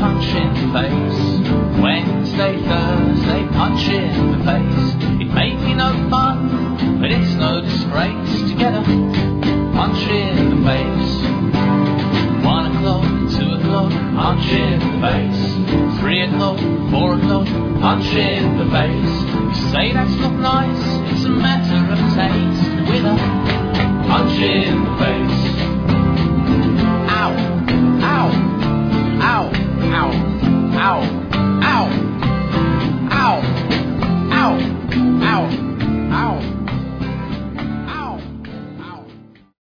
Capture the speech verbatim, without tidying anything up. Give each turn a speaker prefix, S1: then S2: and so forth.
S1: punch in the face. Wednesday, Thursday, punch in the face. It may be no fun, but it's no disgrace to get a punch in the face. One o'clock, two o'clock, punch in the face. Three o'clock, four o'clock, punch in the face. You say that's not nice, it's a matter of taste. With a punch in the face.